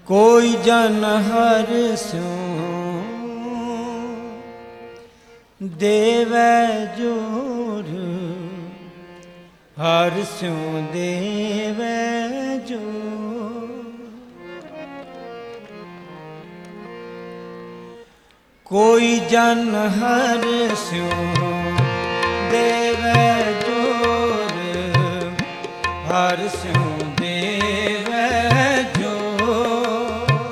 कोई जन हर स्यों देवै जोर, हर स्यों देवै जोर। कोई जन हर स्यों देवै जोर, हर स्यों देवै जोर।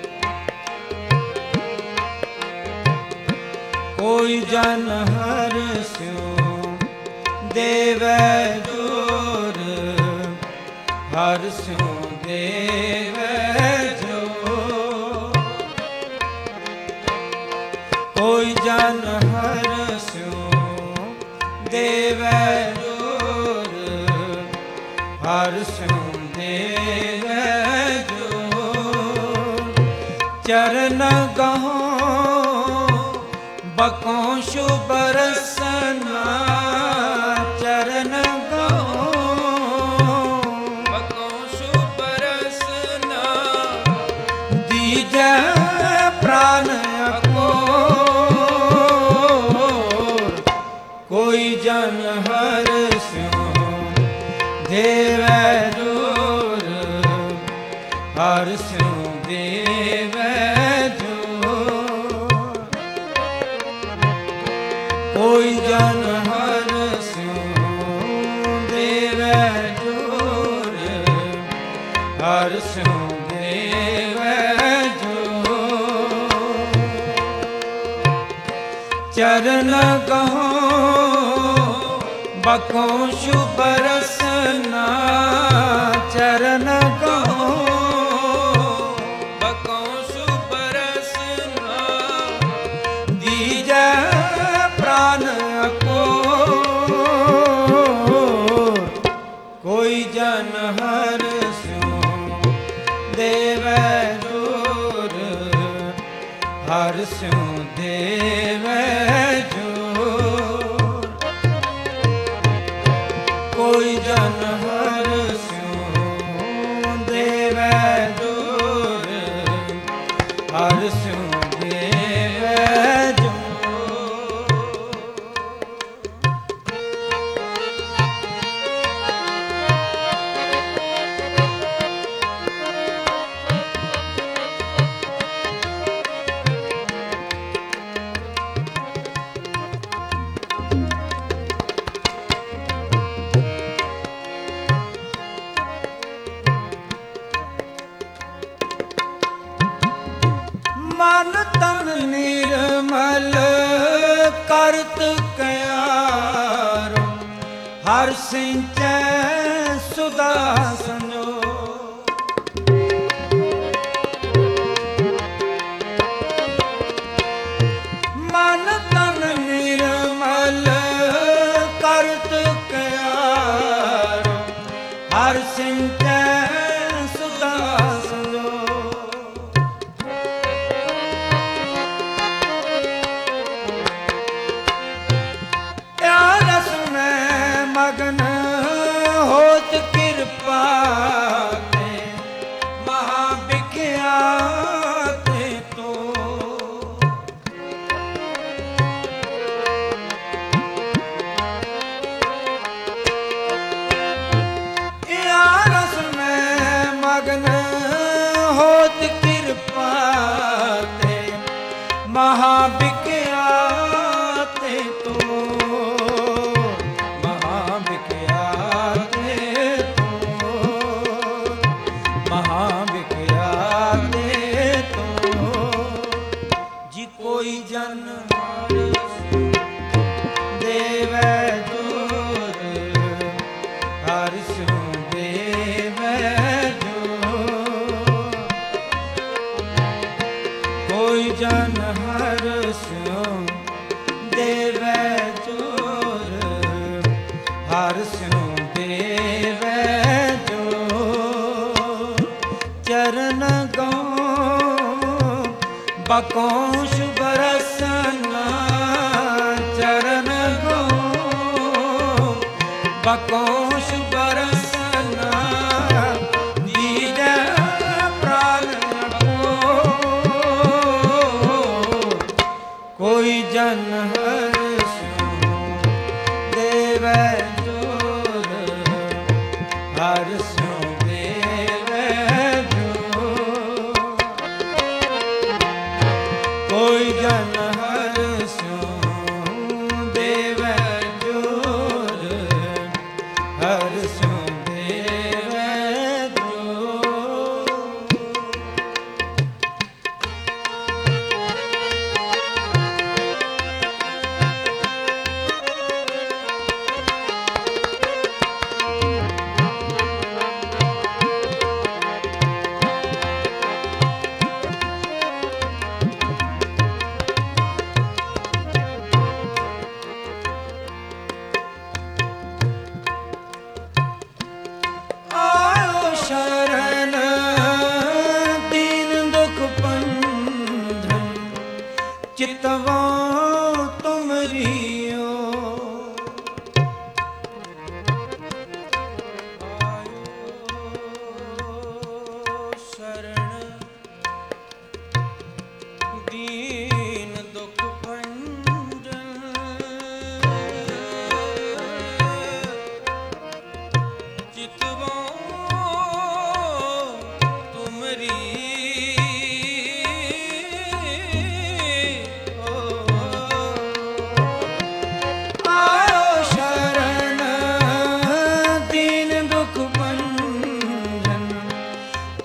कोई जन हर स्यों देवै जोर, हर स्यों देवै जोर। कोई जन हर स्यों देवै जोर, हर स्यों देवै जोर। चरण गहो बकों शुभ बरसना, चरण गहो बकों शुभ बरसना। दीजै प्राण अकोर, कोई जन हर स्यों देवै जोर, हर स्यों देवै जोर। कोई जन हर स्यों देवै जोर, हर स्यों देवै जोर। चरण गहो बकों शुभ बरसना, चरण गहो बकों शुभ बरसना। दीजै प्राण अकोर, कोई जन हर स्यों देवै जोर, हर स्यों देवै जोर। कोई जन हर स्यों देवै जोर, हर स्यों देवै जोर। मन तन निर्मल करत क्यारो, हर सिंचै सुधा संजोग। मन तन निर्मल करत क्यारो, हर सिंचै सुधा संजोग। रस में मगन होत कृपा ते, महाविख्यात तो। रस में मगन होत कृपा ते, महाविख्यात तो। कोई जन हर स्यों देवै जोर, हर स्यों देवै जोर। कोई जन हर स्यों देवै जोर, हर स्यों देवै जोर। चरण गहो बकों शुभ बरसना, चरण गहो बकों शुभ बरसना। दीजै प्राण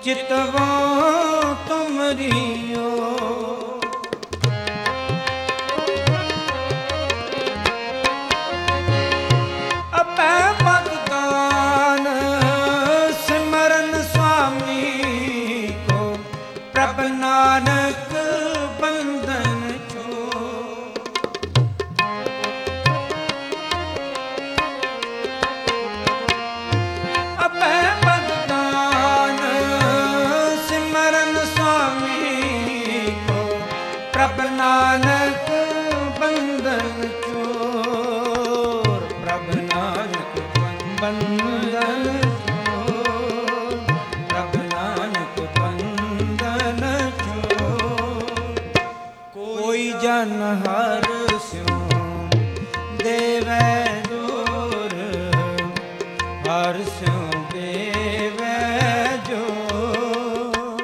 चितवा तुमरियो अपै भगतान सिमरन स्वामी को प्रभ नानक बंधन छो अपै भगतान सिमरन स्वामी को प्रभ नानक बंधन चोर प्रभ नानक बंधन चोर प्रभ नानक बंधन चोर कोई जन हर स्यों देवै जोर हर स्यों देवै जोर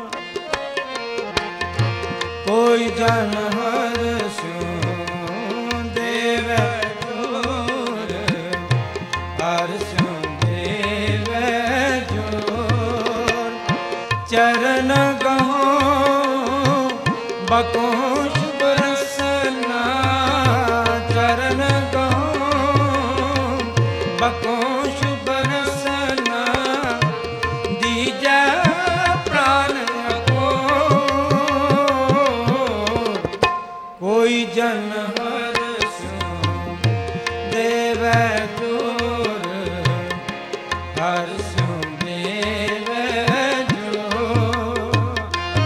कोई जन हर स्यों देवै जोर हर स्यों देवै जोर चरण गहो बको शुभ रसना चरण गहो बको शुभ रसना दीजा प्राण को कोई जन हर स्यों देवै जोर हर स्यों देवै जोर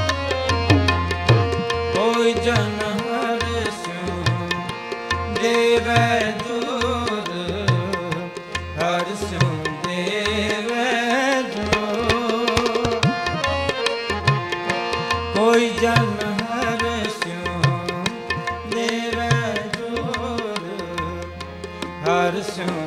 कोई जन हर स्यों देवै जोर हर स्यों देवै जोर कोई जन हर स्यों देवै जोर हर स्यों